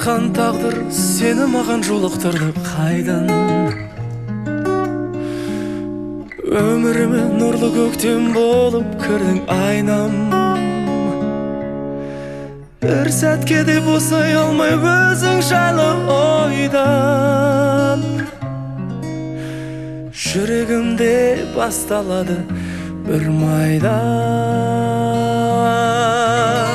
Жаратқан тағдыр сені маған жолықтырды қайдан. Өміріме нұрлы көктем болып кірдің айнам. Бір сәтке де босай алмай өзің жайлы ойдан. Жүрегімде басталады бір майдан.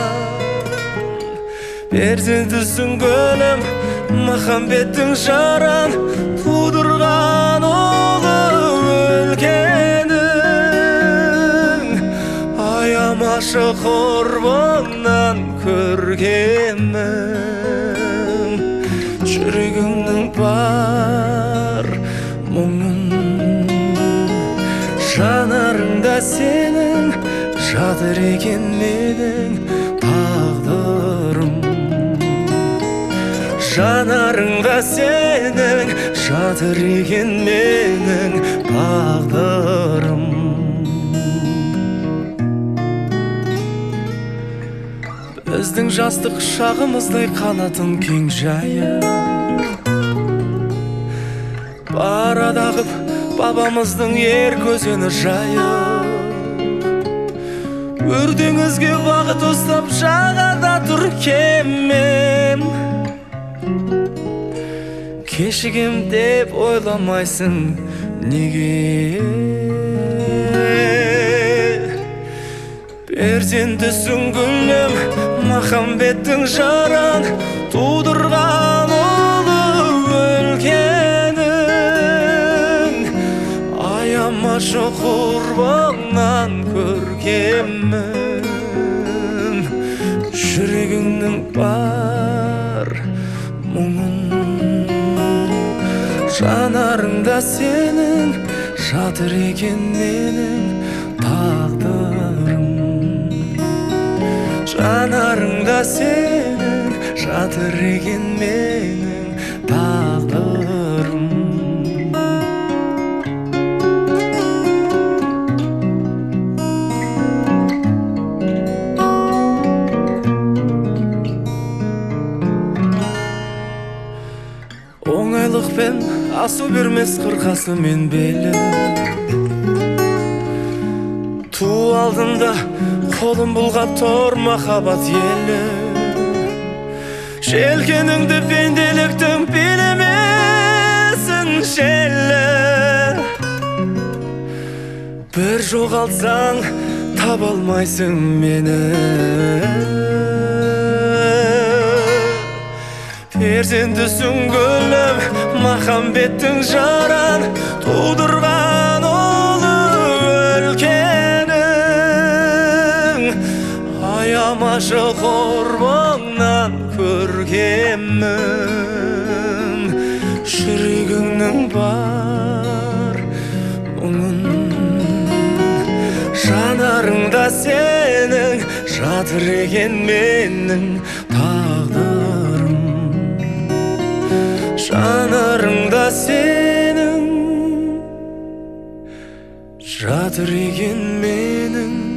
Перзентісің гүлім, махамбеттің жаран, тудырған ұлы өлкенің. Аямашы құрбыңнан көргенмін. Жүрегімнің бар мұңын, жанарыңда сенің жатыр екен менің тағдырым. Жанарыңда сенің жатыр екен менің тағдырым. Біздің жастық шағымыздай қанатын кең жайып, барадағып бабамыздың ер көзені жайып. Өрдеңізге бағыт ұстап жағада тұр кемем. Кешігем деп ойламайсың неге? Перзентісің гүлім, махамбеттің жаран, тудырған ұлы өлкенің. Аямашы құрбыңнан көргенмін. Жүрегіңнің бар мұңын, жанарыңда сенің жатыр екен менің тағдырым. Жанарыңда сенің жатыр екен менің тағдырым. Оңайлықпен асу бермес қырқасы мен белі. Ту алдында қолым бұлғап тұр махаббат елі. Желкеніңді пенделіктің билемесін желі. Бір жоғалтсаң таба алмайсың мені. Перзентісің гүлім, махамбеттің жаран, тудырған ұлы өлкенің. Аямашы құрбыңнан көргенмін. Жүрегіңнің бар мұңын, жанарыңда сенің жатыр екен менің тағдырым. Жанарыңда сенің жатыр екен менің